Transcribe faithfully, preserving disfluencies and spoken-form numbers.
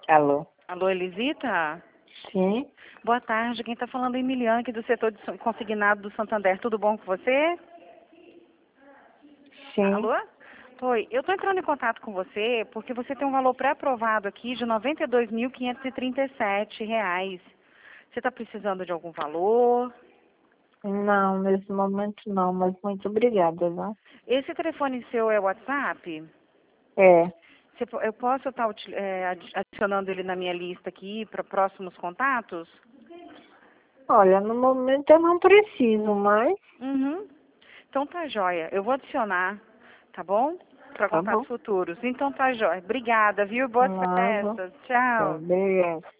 Alô? Alô, Elisita? Sim, Boa tarde, quem está falando é Emiliano, aqui do setor de so- consignado do Santander. Tudo bom com você? sim. Alô? Oi, eu estou entrando em contato com você porque você tem um valor pré-aprovado aqui de noventa e dois mil quinhentos e trinta e sete reais. Você está precisando de algum valor? Não, nesse momento não, mas muito obrigada, viu? Esse telefone seu é WhatsApp? É. Você po- eu posso estar adicionando ele na minha lista aqui para próximos contatos? Olha, no momento eu não preciso, mas Uhum. Então tá joia. Eu vou adicionar, tá bom? Para tá bom. contatos futuros. Então tá joia. Obrigada, viu? Boas Nada. festas. Tá, Tchau. obrigada.